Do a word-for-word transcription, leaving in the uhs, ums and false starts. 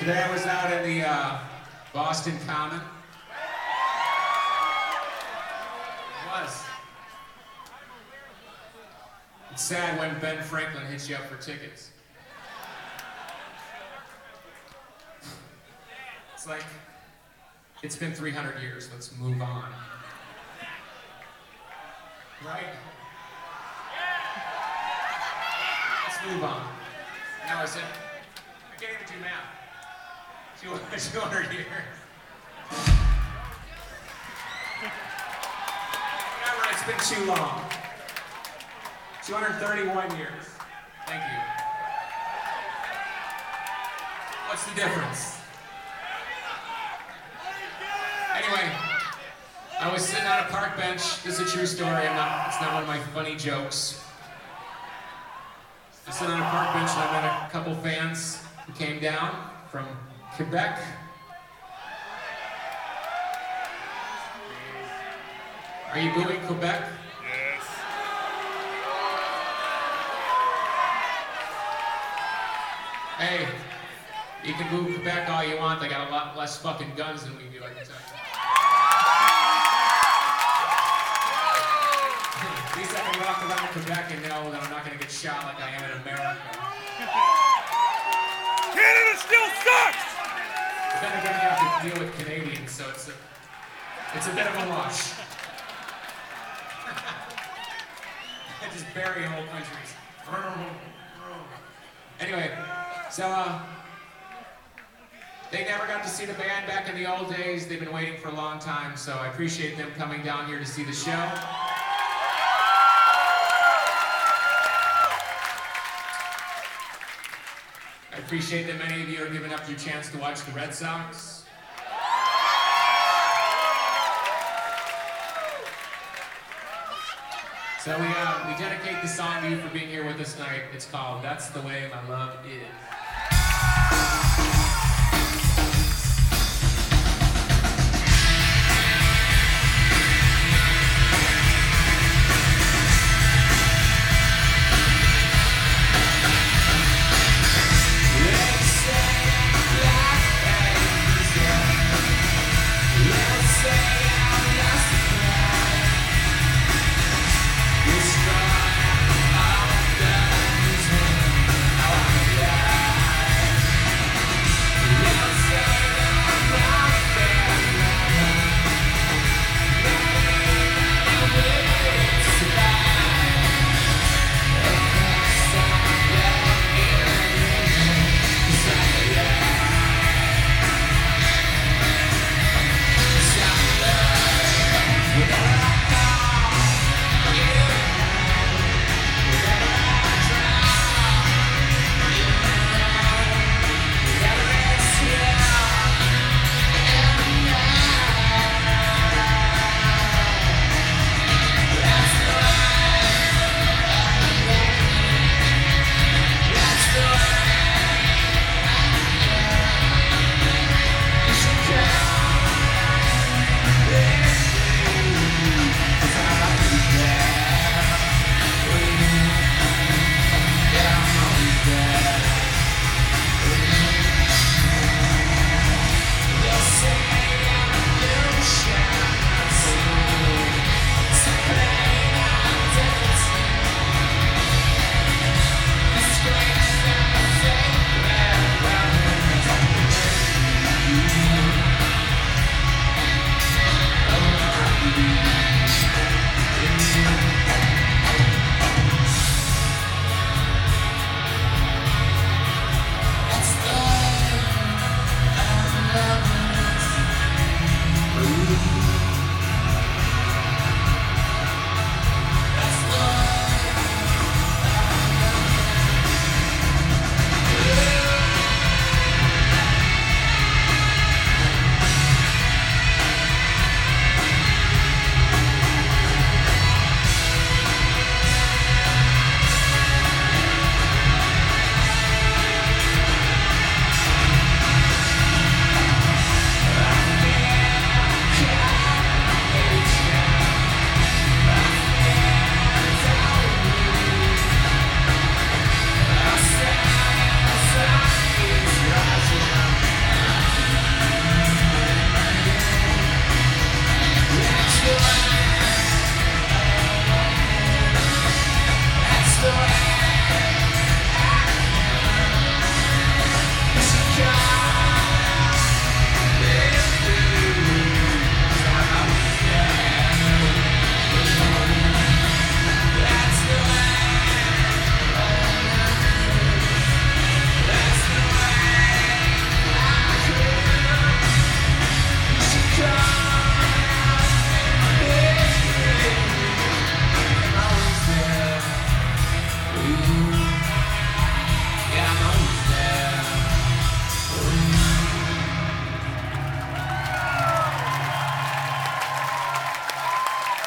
Today I was out in the uh, Boston Common. It was. It's sad when Ben Franklin hits you up for tickets. It's like, it's been three hundred years, let's move on. Right? Let's move on. Now is it? I can't even do math. two hundred years. Whatever, it's been too long. two hundred thirty-one years. Thank you. What's the difference? Anyway, I was sitting on a park bench. This is a true story. I'm not, it's not one of my funny jokes. I was sitting on a park bench and I met a couple fans who came down from Quebec. Are you booing Quebec? Yes. Hey, you can boo Quebec all you want. They got a lot less fucking guns than we do, I can tell you. At least I can walk around Quebec and know that I'm not gonna get shot like I am in America. Canada still sucks! But then again, you have to deal with Canadians, so it's a, it's a bit of a wash. I just bury whole countries. Anyway, so uh, they never got to see the band back in the old days. They've been waiting for a long time, so I appreciate them coming down here to see the show. I appreciate that many of you are giving up your chance to watch the Red Sox. So we, uh, we dedicate the song to you for being here with us tonight. It's called That's the Way My Love Is.